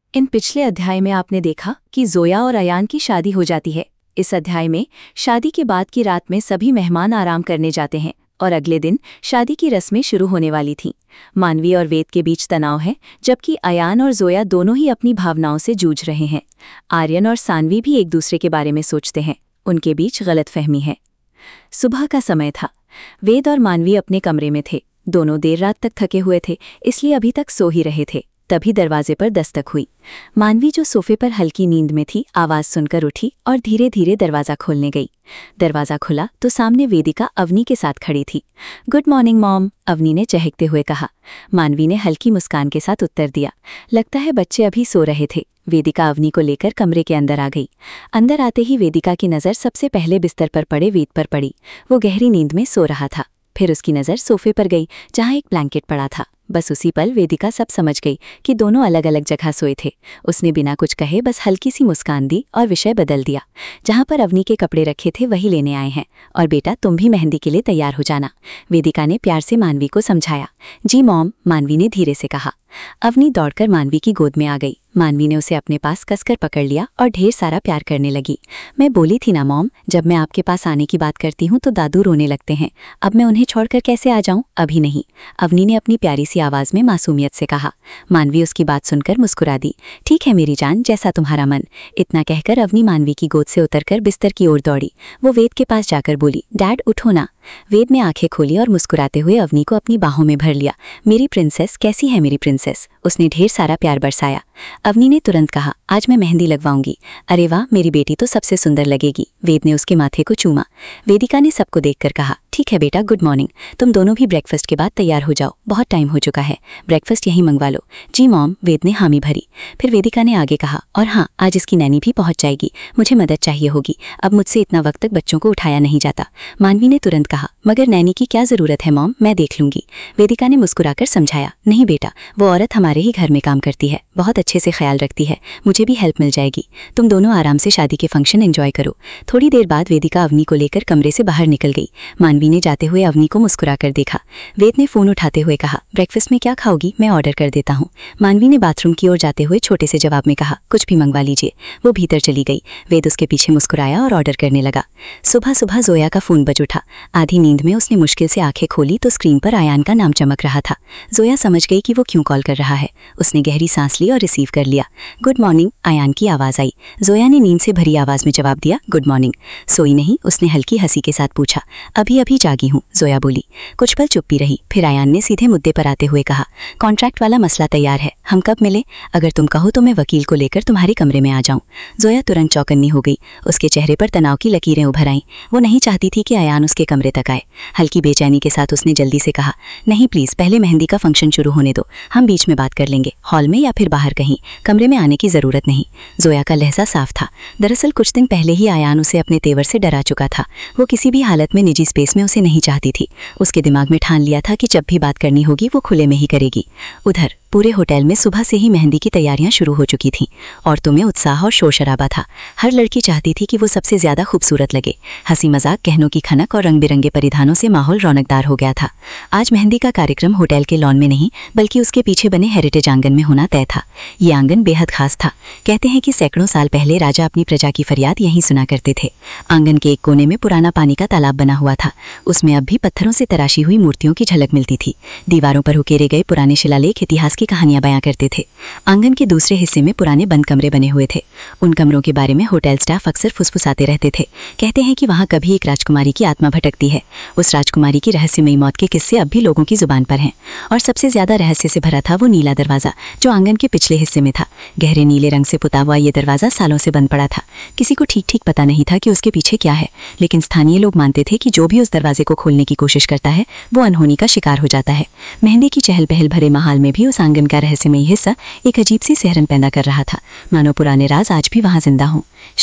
इन पिछले अध्याय में आपने देखा कि जोया और अयान की शादी हो जाती है। इस अध्याय में शादी के बाद की रात में सभी मेहमान आराम करने जाते हैं और अगले दिन शादी की रस्में शुरू होने वाली थीं। मानवी और वेद के बीच तनाव है, जबकि अयान और जोया दोनों ही अपनी भावनाओं से जूझ रहे हैं। आर्यन और सानवी भी एक दूसरे के बारे में सोचते हैं। उनके बीच गलतफहमी है। सुबह का समय था। वेद और मानवी अपने कमरे में थे। दोनों देर रात तक थके हुए थे, इसलिए अभी तक सो ही रहे थे। तभी दरवाजे पर दस्तक हुई। मानवी, जो सोफे पर हल्की नींद में थी, आवाज सुनकर उठी और धीरे धीरे दरवाजा खोलने गई। दरवाजा खुला तो सामने वेदिका अवनी के साथ खड़ी थी। गुड मॉर्निंग मॉम, अवनी ने चहकते हुए कहा। मानवी ने हल्की मुस्कान के साथ उत्तर दिया। लगता है बच्चे अभी सो रहे थे। वेदिका अवनी को लेकर कमरे के अंदर आ गई। अंदर आते ही वेदिका की नज़र सबसे पहले बिस्तर पर पड़े वेद पर पड़ी। वो गहरी नींद में सो रहा था। फिर उसकी नज़र सोफे पर गई, जहाँ एक ब्लैंकेट पड़ा था। बस उसी पल वेदिका सब समझ गई कि दोनों अलग अलग जगह सोए थे। उसने बिना कुछ कहे बस हल्की सी मुस्कान दी और विषय बदल दिया। जहाँ पर अवनी के कपड़े रखे थे वही लेने आए हैं, और बेटा तुम भी मेहंदी के लिए तैयार हो जाना, वेदिका ने प्यार से मानवी को समझाया। जी मॉम, मानवी ने धीरे से कहा। अवनी दौड़कर मानवी की गोद में आ गई। मानवी ने उसे अपने पास कसकर पकड़ लिया और ढेर सारा प्यार करने लगी। मैं बोली थी ना मॉम, जब मैं आपके पास आने की बात करती हूँ तो दादू रोने लगते हैं। अब मैं उन्हें छोड़कर कैसे आ जाऊँ? अभी नहीं, अवनी ने अपनी प्यारी सी आवाज़ में मासूमियत से कहा। मानवी उसकी बात सुनकर मुस्कुरा दी। ठीक है मेरी जान, जैसा तुम्हारा मन। इतना कहकर अवनी मानवी की गोद से उतरकर बिस्तर की ओर दौड़ी। वो वेद के पास जाकर बोली, डैड उठो ना। वेद ने आंखें खोली और मुस्कुराते हुए अवनी को अपनी बाहों में भर लिया। मेरी प्रिंसेस, कैसी है मेरी प्रिंसेस? उसने ढेर सारा प्यार बरसाया। अवनी ने तुरंत कहा, आज मैं मेहंदी लगवाऊंगी। अरे वाह, मेरी बेटी तो सबसे सुंदर लगेगी। वेद ने उसके माथे को चूमा। वेदिका ने सबको देखकर कहा, ठीक है बेटा, गुड मॉर्निंग। तुम दोनों भी ब्रेकफास्ट के बाद तैयार हो जाओ, बहुत टाइम हो चुका है। ब्रेकफास्ट यहीं मंगवा लो। जी मॉम, वेद ने हामी भरी। फिर वेदिका ने आगे कहा, और हाँ, आज इसकी नैनी भी पहुंच जाएगी। मुझे मदद चाहिए होगी। अब मुझसे इतना वक्त तक बच्चों को उठाया नहीं जाता। मानवी ने तुरंत कहा, मगर नैनी की क्या जरूरत है मॉम, मैं देख लूंगी। वेदिका ने मुस्कुराकर समझाया, नहीं बेटा, वो औरत हमारे ही घर में काम करती है, बहुत अच्छे से ख्याल रखती है। मुझे भी हेल्प मिल जाएगी। तुम दोनों आराम से शादी के फंक्शन एंजॉय करो। थोड़ी देर बाद वेदिका अवनी को लेकर कमरे से बाहर निकल गई। मानवी ने जाते हुए अवनी को मुस्कुराकर देखा। वेद ने फोन उठाते हुए कहा, ब्रेकफास्ट में क्या खाओगी? मैं ऑर्डर कर देता हूँ। मानवी ने बाथरूम की ओर जाते हुए छोटे से जवाब में कहा, कुछ भी मंगवा लीजिए। वो भीतर चली गई। वेद उसके पीछे मुस्कुराया और ऑर्डर करने लगा। सुबह सुबह जोया का फोन बज उठा। आधी नींद में उसने मुश्किल से आंखें खोली तो स्क्रीन पर अयान का नाम चमक रहा था। जोया समझ गई कि वो क्यों कॉल कर रहा है। उसने गहरी सांस ली और रिसीव कर लिया। गुड मॉर्निंग, अयान की आवाज़ आई। जोया ने नींद से भरी आवाज़ में जवाब दिया, गुड मॉर्निंग। सोई नहीं? उसने हल्की हंसी के साथ पूछा। अभी अभी जागी हूँ, जोया बोली। कुछ पल चुप्पी रही। फिर अयान ने सीधे मुद्दे पर आते हुए कहा, कॉन्ट्रैक्ट वाला मसला तैयार है, हम कब मिले? अगर तुम कहो तो मैं वकील को लेकर तुम्हारे कमरे में आ जाऊं। जोया तुरंत चौकन्नी हो गई। उसके चेहरे पर तनाव की लकीरें उभर आईं। वो नहीं चाहती थी कि अयान उसके कमरे तक आए। हल्की बेचैनी के साथ उसने जल्दी से कहा, नहीं प्लीज़, पहले मेहंदी का फंक्शन शुरू होने दो, हम बीच में बात कर लेंगे, हॉल में या फिर बाहर कहीं। कमरे में आने की ज़रूरत नहीं। जोया का लहजा साफ था। दरअसल कुछ दिन पहले ही अयान उसे अपने तेवर से डरा चुका था। वो किसी भी हालत में निजी स्पेस में उसे नहीं चाहती थी। उसके दिमाग में ठान लिया था कि जब भी बात करनी होगी वो खुले में ही करेगी। उधर पूरे होटल में सुबह से ही मेहंदी की तैयारियां शुरू हो चुकी थीं। औरतों में उत्साह और शोर शराबा था। हर लड़की चाहती थी कि वो सबसे ज़्यादा खूबसूरत लगे। हंसी मजाक, गहनों की खनक और रंग बिरंगे परिधानों से माहौल रौनकदार हो गया था। आज मेहंदी का कार्यक्रम होटल के लॉन में नहीं, बल्कि उसके पीछे बने हेरिटेज आंगन में होना तय था। ये आंगन बेहद खास था। कहते हैं कि सैकड़ों साल पहले राजा अपनी प्रजा की फरियाद यहीं सुना करते थे। आंगन के एक कोने में पुराना पानी का तालाब बना हुआ था। उसमें अब भी पत्थरों से तराशी हुई मूर्तियों की झलक मिलती थी। दीवारों पर उकेरे गए पुराने शिलालेख इतिहास की कहानियां बयां करते थे। आंगन के दूसरे हिस्से में पुराने बंद कमरे बने हुए थे। उन कमरों के बारे में होटल स्टाफ अक्सर फुसफुसाते रहते थे। कहते हैं कि वहां कभी एक राजकुमारी की आत्मा भटकती है। उस राजकुमारी की रहस्यमयी मौत के किस्से अब भी लोगों की जुबान पर हैं। और सबसे ज्यादा रहस्य से भरा था वो नीला दरवाजा जो आंगन के पिछले हिस्से में था। गहरे नीले रंग से पुता हुआ ये दरवाजा सालों से बंद पड़ा था। किसी को ठीक ठीक पता नहीं था कि उसके पीछे क्या है, लेकिन स्थानीय लोग मानते थे कि जो भी उस दरवाजे को खोलने की कोशिश करता है वो अनहोनी का शिकार हो जाता है। मेहंदी की चहल पहल भरे माहौल में भी उस आंगन का रहस्यमयी हिस्सा एक अजीब सी सिहरन पैदा कर रहा था, मानो पुराने राज आज भी वहां जिंदा हों। श्रेय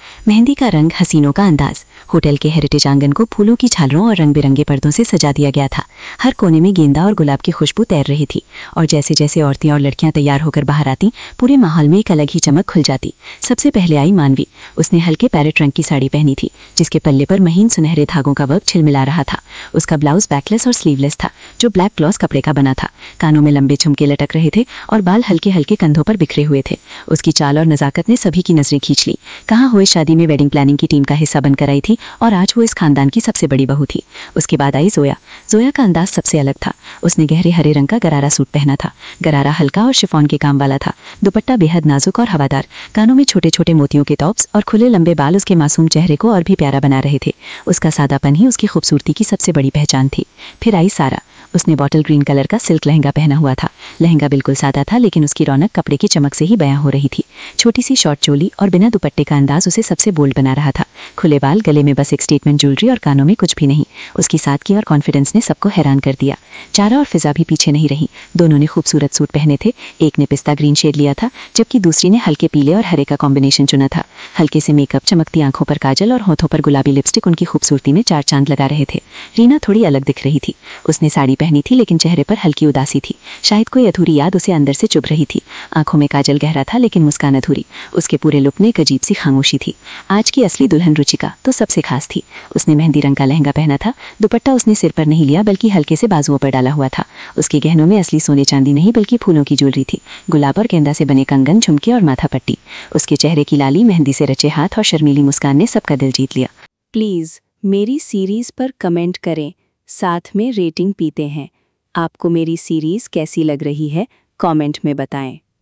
मेहंदी का रंग, हसीनों का अंदाज। होटल के हेरिटेज आंगन को फूलों की झालरों और रंग बिरंगे पर्दों से सजा दिया गया था। हर कोने में गेंदा और गुलाब की खुशबू तैर रही थी, और जैसे जैसे औरतें और लड़कियां तैयार होकर बाहर आती, पूरे माहौल में एक अलग ही चमक खुल जाती। सबसे पहले आई मानवी। उसने हल्के पैरेट रंग की साड़ी पहनी थी, जिसके पल्ले पर महीन सुनहरे धागों का वर्क छिलमिला रहा था। उसका ब्लाउज बैकलेस और स्लीवलेस था, जो ब्लैक ग्लॉस कपड़े का बना था। कानों में लंबे झुमके लटक रहे थे और बाल हल्के हल्के कंधों पर बिखरे हुए थे। उसकी चाल और नजाकत ने सभी की नजरें खींच ली। कहाँ हुए शादी में वेडिंग प्लानिंग की टीम का हिस्सा बनकर आई थी, और आज वो इस खानदान की सबसे बड़ी बहू थी। उसके बाद आई जोया। जोया का अंदाज सबसे अलग था। उसने गहरे हरे रंग का गरारा सूट पहना था। गरारा हल्का और शिफॉन के काम वाला था। दुपट्टा बेहद नाजुक और हवादार। कानों में छोटे छोटे मोतियों के टॉप्स और खुले लंबे बाल उसके मासूम चेहरे को और भी प्यारा बना रहे थे। उसका सादापन ही उसकी खूबसूरती की सबसे बड़ी पहचान थी। फिर आई सारा। उसने बॉटल ग्रीन कलर का सिल्क लहंगा पहना हुआ था। लहंगा बिल्कुल सादा था, लेकिन उसकी रौनक कपड़े की चमक से ही बयां हो रही थी। छोटी सी शॉर्ट चोली और बिना दुपट्टे का अंदाज उसे सबसे बोल्ड बना रहा था। खुले बाल, गले में बस एक स्टेटमेंट ज्वेलरी और कानों में कुछ भी नहीं। उसकी सादगी और कॉन्फिडेंस ने सबको हैरान कर दिया। चारा और फिजा भी पीछे नहीं रही। दोनों ने खूबसूरत सूट पहने थे। एक ने पिस्ता ग्रीन शेड लिया था, जबकि दूसरी ने हल्के पीले और हरे का कॉम्बिनेशन चुना था। हल्के से मेकअप, चमकती आंखों पर काजल और होठों पर गुलाबी लिपस्टिक उनकी खूबसूरती में चार चांद लगा रहे थे। रीना थोड़ी अलग दिख रही थी। उसने साड़ी पहनी थी, लेकिन चेहरे पर हल्की उदासी थी। शायद कोई अधूरी याद उसे अंदर से चुभ रही थी। आंखों में काजल गहरा था, लेकिन मुस्कान अधूरी। उसके पूरे लुक में एक अजीब सी खामोशी थी। आज की असली दुल्हन रुचिका तो सबसे खास थी। उसने मेहंदी रंग का लहंगा पहना था। दुपट्टा उसने सिर पर नहीं लिया, बल्कि हल्के से बाजुओं पर डाला हुआ था। उसके गहनों में असली सोने चांदी नहीं, बल्कि फूलों की ज्वेलरी थी। गुलाब और गेंदा से बने कंगन, झुमके और माथा पट्टी। उसके चेहरे की लाली, मेहंदी से रचे हाथ और शर्मीली मुस्कान ने सबका दिल जीत लिया। प्लीज़ मेरी सीरीज़ पर कमेंट करें, साथ में रेटिंग पीते हैं। आपको मेरी सीरीज़ कैसी लग रही है, कमेंट में बताएं।